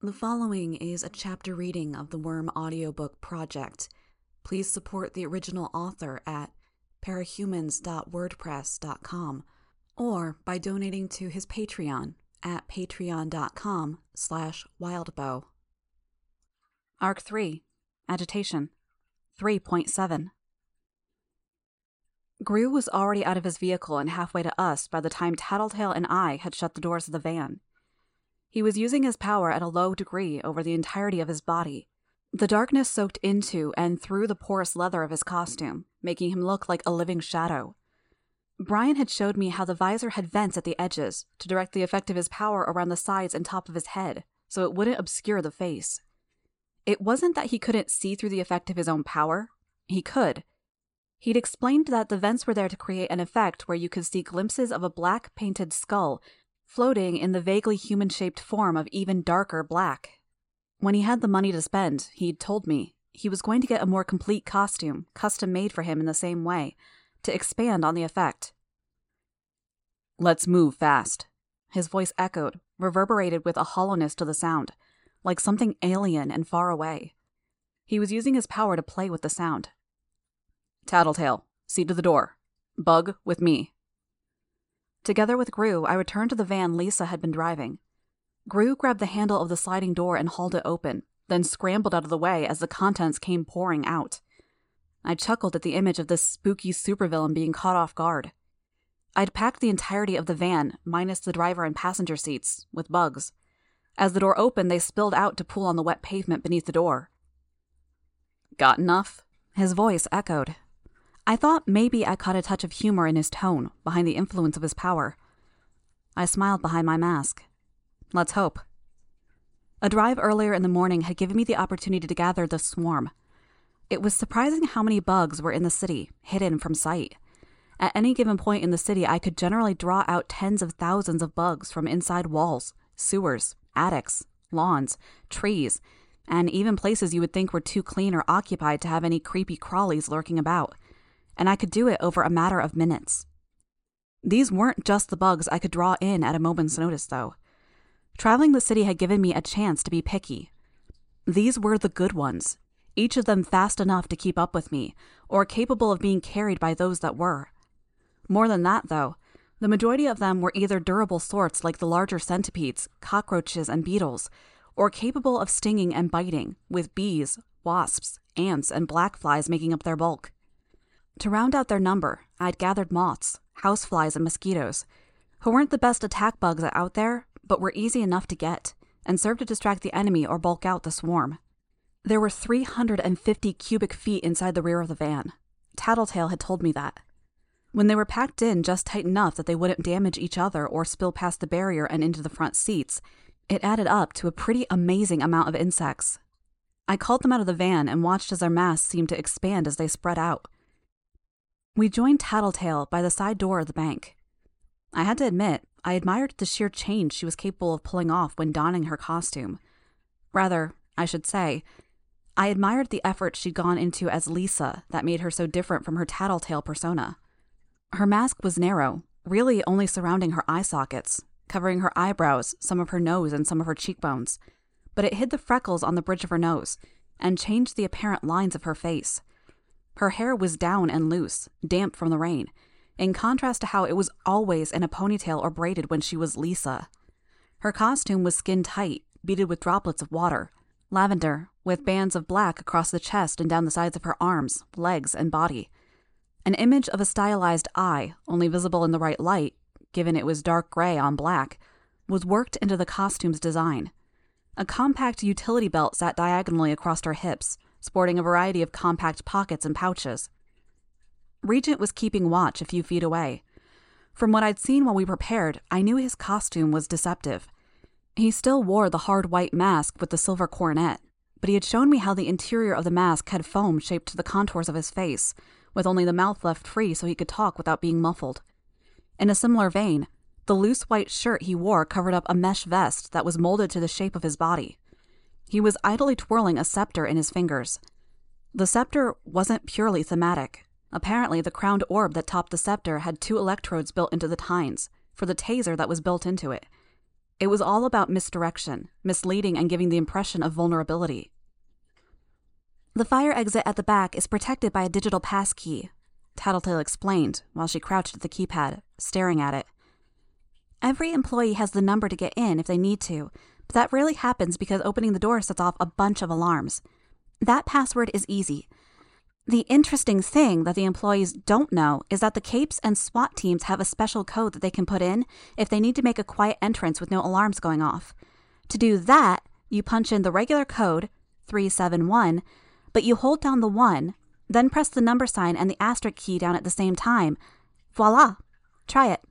The following is a chapter reading of the Worm audiobook project. Please support the original author at parahumans.wordpress.com or by donating to his Patreon at patreon.com/wildbow. Arc 3, Agitation, 3.7. Gru was already out of his vehicle and halfway to us by the time Tattletale and I had shut the doors of the van. He was using his power at a low degree over the entirety of his body. The darkness soaked into and through the porous leather of his costume, making him look like a living shadow. Brian had showed me how the visor had vents at the edges to direct the effect of his power around the sides and top of his head, so it wouldn't obscure the face. It wasn't that he couldn't see through the effect of his own power. He could. He'd explained that the vents were there to create an effect where you could see glimpses of a black painted skull floating in the vaguely human-shaped form of even darker black. When he had the money to spend, he'd told me, he was going to get a more complete costume, custom-made for him in the same way, to expand on the effect. "Let's move fast," his voice echoed, reverberated with a hollowness to the sound, like something alien and far away. He was using his power to play with the sound. "Tattletale, see to the door. Bug, with me." Together with Gru, I returned to the van Lisa had been driving. Gru grabbed the handle of the sliding door and hauled it open, then scrambled out of the way as the contents came pouring out. I chuckled at the image of this spooky supervillain being caught off guard. I'd packed the entirety of the van, minus the driver and passenger seats, with bugs. As the door opened, they spilled out to pool on the wet pavement beneath the door. "Got enough?" His voice echoed. I thought maybe I caught a touch of humor in his tone, behind the influence of his power. I smiled behind my mask. Let's hope. A drive earlier in the morning had given me the opportunity to gather the swarm. It was surprising how many bugs were in the city, hidden from sight. At any given point in the city, I could generally draw out tens of thousands of bugs from inside walls, sewers, attics, lawns, trees, and even places you would think were too clean or occupied to have any creepy crawlies lurking about. And I could do it over a matter of minutes. These weren't just the bugs I could draw in at a moment's notice, though. Traveling the city had given me a chance to be picky. These were the good ones, each of them fast enough to keep up with me, or capable of being carried by those that were. More than that, though, the majority of them were either durable sorts like the larger centipedes, cockroaches, and beetles, or capable of stinging and biting, with bees, wasps, ants, and black flies making up their bulk. To round out their number, I'd gathered moths, houseflies, and mosquitoes, who weren't the best attack bugs out there, but were easy enough to get, and served to distract the enemy or bulk out the swarm. There were 350 cubic feet inside the rear of the van. Tattletale had told me that. When they were packed in just tight enough that they wouldn't damage each other or spill past the barrier and into the front seats, it added up to a pretty amazing amount of insects. I called them out of the van and watched as their mass seemed to expand as they spread out. We joined Tattletale by the side door of the bank. I had to admit, I admired the sheer change she was capable of pulling off when donning her costume. Rather, I should say, I admired the effort she'd gone into as Lisa that made her so different from her Tattletale persona. Her mask was narrow, really only surrounding her eye sockets, covering her eyebrows, some of her nose, and some of her cheekbones, but it hid the freckles on the bridge of her nose and changed the apparent lines of her face. Her hair was down and loose, damp from the rain, in contrast to how it was always in a ponytail or braided when she was Lisa. Her costume was skin-tight, beaded with droplets of water, lavender, with bands of black across the chest and down the sides of her arms, legs, and body. An image of a stylized eye, only visible in the right light, given it was dark gray on black, was worked into the costume's design. A compact utility belt sat diagonally across her hips, sporting a variety of compact pockets and pouches. Regent was keeping watch a few feet away. From what I'd seen while we prepared, I knew his costume was deceptive. He still wore the hard white mask with the silver coronet, but he had shown me how the interior of the mask had foam shaped to the contours of his face, with only the mouth left free so he could talk without being muffled. In a similar vein, the loose white shirt he wore covered up a mesh vest that was molded to the shape of his body. He was idly twirling a scepter in his fingers. The scepter wasn't purely thematic. Apparently, the crowned orb that topped the scepter had 2 electrodes built into the tines, for the taser that was built into it. It was all about misdirection, misleading and giving the impression of vulnerability. "The fire exit at the back is protected by a digital pass key," Tattletale explained while she crouched at the keypad, staring at it. "Every employee has the number to get in if they need to, but that rarely happens because opening the door sets off a bunch of alarms. That password is easy. The interesting thing that the employees don't know is that the Capes and SWAT teams have a special code that they can put in if they need to make a quiet entrance with no alarms going off. To do that, you punch in the regular code, 371, but you hold down the 1, then press the number sign and the asterisk key down at the same time. Voila! Try it."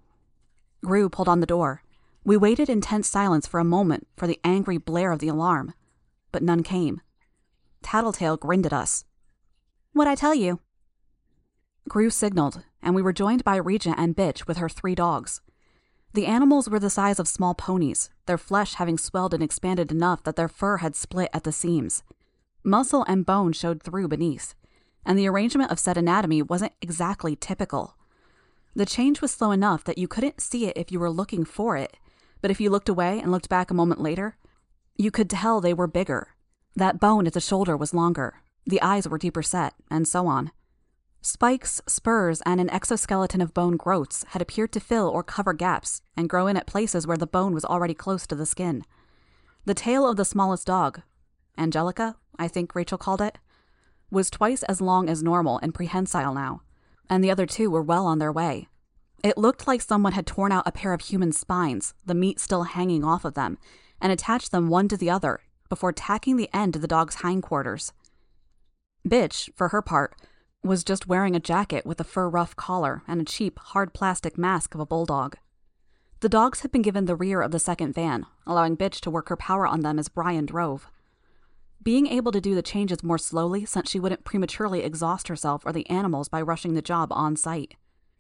Gru pulled on the door. We waited in tense silence for a moment for the angry blare of the alarm, but none came. Tattletale grinned at us. "What'd I tell you?" Gru signaled, and we were joined by Regent and Bitch with her 3 dogs. The animals were the size of small ponies, their flesh having swelled and expanded enough that their fur had split at the seams. Muscle and bone showed through beneath, and the arrangement of said anatomy wasn't exactly typical. The change was slow enough that you couldn't see it if you were looking for it, but if you looked away and looked back a moment later, you could tell they were bigger. That bone at the shoulder was longer, the eyes were deeper set, and so on. Spikes, spurs, and an exoskeleton of bone growths had appeared to fill or cover gaps and grow in at places where the bone was already close to the skin. The tail of the smallest dog, Angelica, I think Rachel called it, was twice as long as normal and prehensile now, and the other 2 were well on their way. It looked like someone had torn out a pair of human spines, the meat still hanging off of them, and attached them one to the other before tacking the end to the dog's hindquarters. Bitch, for her part, was just wearing a jacket with a fur ruff collar and a cheap, hard plastic mask of a bulldog. The dogs had been given the rear of the second van, allowing Bitch to work her power on them as Brian drove. Being able to do the changes more slowly since she wouldn't prematurely exhaust herself or the animals by rushing the job on site.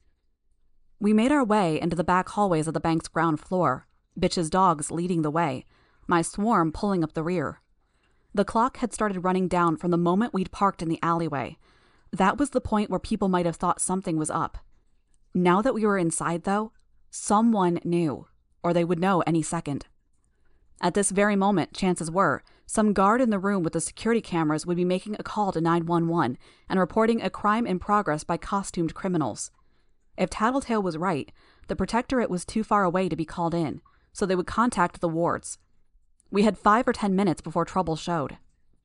We made our way into the back hallways of the bank's ground floor, Bitch's dogs leading the way, my swarm pulling up the rear. The clock had started running down from the moment we'd parked in the alleyway. That was the point where people might have thought something was up. Now that we were inside, though, someone knew, or they would know any second. At this very moment, chances were, some guard in the room with the security cameras would be making a call to 911 and reporting a crime in progress by costumed criminals. If Tattletale was right, the Protectorate was too far away to be called in, so they would contact the wards. We had 5 or 10 minutes before trouble showed.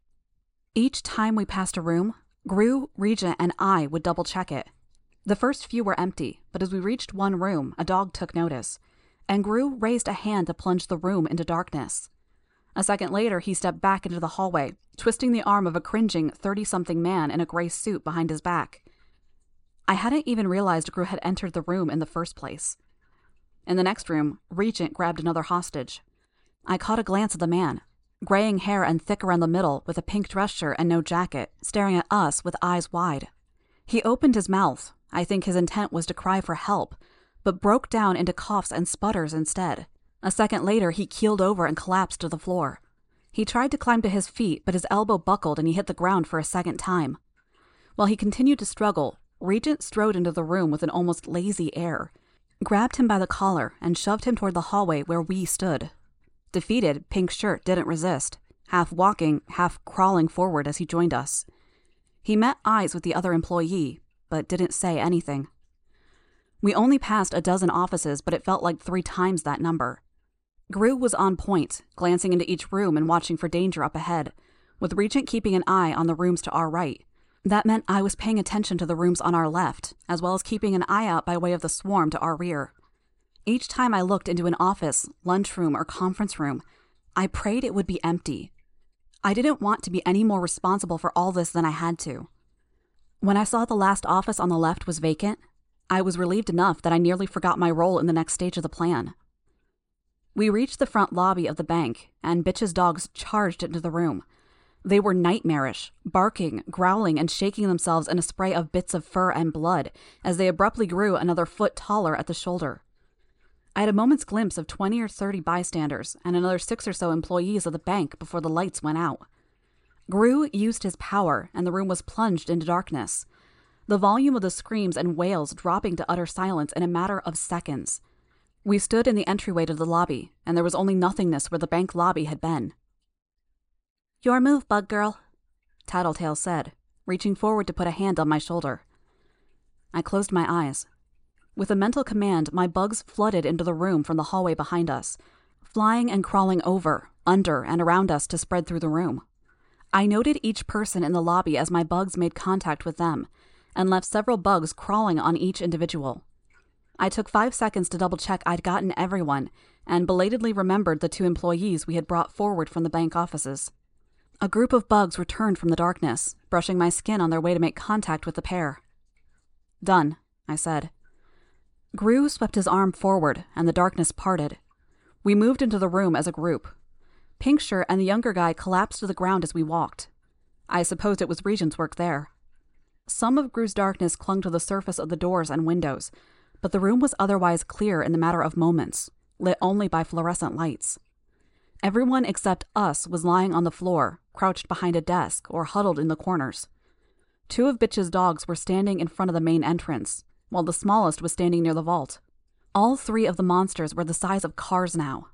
Each time we passed a room, Gru, Regent, and I would double-check it. The first few were empty, but as we reached one room, a dog took notice, and Gru raised a hand to plunge the room into darkness. A second later, he stepped back into the hallway, twisting the arm of a cringing 30-something man in a gray suit behind his back. I hadn't even realized Gru had entered the room in the first place. In the next room, Regent grabbed another hostage. I caught a glance at the man, graying hair and thick around the middle with a pink dress shirt and no jacket, staring at us with eyes wide. He opened his mouth. I think his intent was to cry for help, but broke down into coughs and sputters instead. A second later, he keeled over and collapsed to the floor. He tried to climb to his feet, but his elbow buckled and he hit the ground for a second time. While he continued to struggle, Regent strode into the room with an almost lazy air, grabbed him by the collar, and shoved him toward the hallway where we stood. Defeated, Pink Shirt didn't resist, half walking, half crawling forward as he joined us. He met eyes with the other employee, but didn't say anything. We only passed a dozen offices, but it felt like 3 times that number. Gru was on point, glancing into each room and watching for danger up ahead, with Regent keeping an eye on the rooms to our right. That meant I was paying attention to the rooms on our left, as well as keeping an eye out by way of the swarm to our rear. Each time I looked into an office, lunchroom, or conference room, I prayed it would be empty. I didn't want to be any more responsible for all this than I had to. When I saw the last office on the left was vacant, I was relieved enough that I nearly forgot my role in the next stage of the plan. We reached the front lobby of the bank, and Bitch's dogs charged into the room. They were nightmarish, barking, growling, and shaking themselves in a spray of bits of fur and blood as they abruptly grew another foot taller at the shoulder. I had a moment's glimpse of 20 or 30 bystanders and another 6 or so employees of the bank before the lights went out. Gru used his power, and the room was plunged into darkness, the volume of the screams and wails dropping to utter silence in a matter of seconds. We stood in the entryway to the lobby, and there was only nothingness where the bank lobby had been. "Your move, Bug Girl," Tattletale said, reaching forward to put a hand on my shoulder. I closed my eyes. With a mental command, my bugs flooded into the room from the hallway behind us, flying and crawling over, under, and around us to spread through the room. I noted each person in the lobby as my bugs made contact with them, and left several bugs crawling on each individual. I took 5 seconds to double-check I'd gotten everyone, and belatedly remembered the 2 employees we had brought forward from the bank offices. A group of bugs returned from the darkness, brushing my skin on their way to make contact with the pair. "Done," I said. Gru swept his arm forward, and the darkness parted. We moved into the room as a group. Pinkshirt and the younger guy collapsed to the ground as we walked. I supposed it was Regent's work there. Some of Gru's darkness clung to the surface of the doors and windows, but the room was otherwise clear in the matter of moments, lit only by fluorescent lights. Everyone except us was lying on the floor, crouched behind a desk, or huddled in the corners. 2 of Bitch's dogs were standing in front of the main entrance, while the smallest was standing near the vault. All 3 of the monsters were the size of cars now.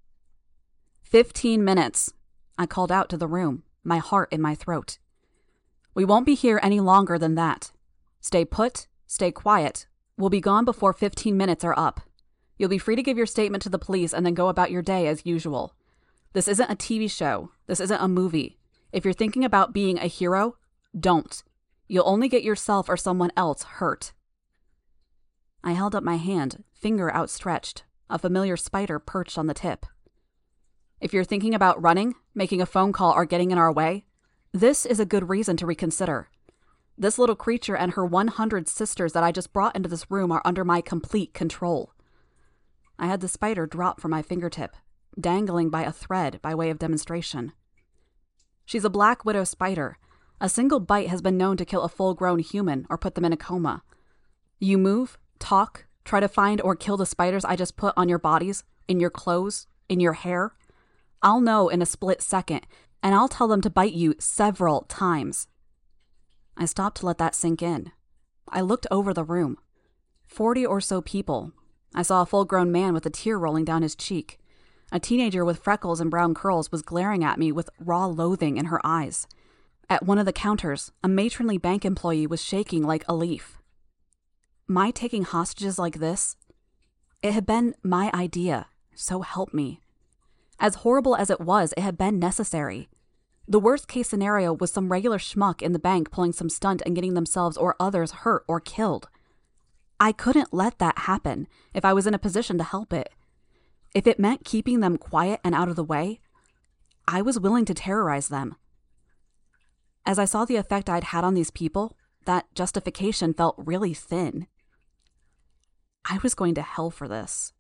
15 minutes, I called out to the room, my heart in my throat. We won't be here any longer than that. Stay put, stay quiet. We'll be gone before 15 minutes are up. You'll be free to give your statement to the police and then go about your day as usual. This isn't a TV show. This isn't a movie. If you're thinking about being a hero, don't. You'll only get yourself or someone else hurt. I held up my hand, finger outstretched, a familiar spider perched on the tip. If you're thinking about running, making a phone call, or getting in our way, this is a good reason to reconsider. This little creature and her 100 sisters that I just brought into this room are under my complete control. I had the spider drop from my fingertip, dangling by a thread by way of demonstration. She's a black widow spider. A single bite has been known to kill a full-grown human or put them in a coma. You move, talk, try to find or kill the spiders I just put on your bodies, in your clothes, in your hair. I'll know in a split second, and I'll tell them to bite you several times. I stopped to let that sink in. I looked over the room. 40 or so people. I saw a full-grown man with a tear rolling down his cheek. A teenager with freckles and brown curls was glaring at me with raw loathing in her eyes. At one of the counters, a matronly bank employee was shaking like a leaf. My taking hostages like this? It had been my idea, so help me. As horrible as it had been necessary. The worst-case scenario was some regular schmuck in the bank pulling some stunt and getting themselves or others hurt or killed. I couldn't let that happen if I was in a position to help it. If it meant keeping them quiet and out of the way, I was willing to terrorize them. As I saw the effect I'd had on these people, that justification felt really thin. I was going to hell for this.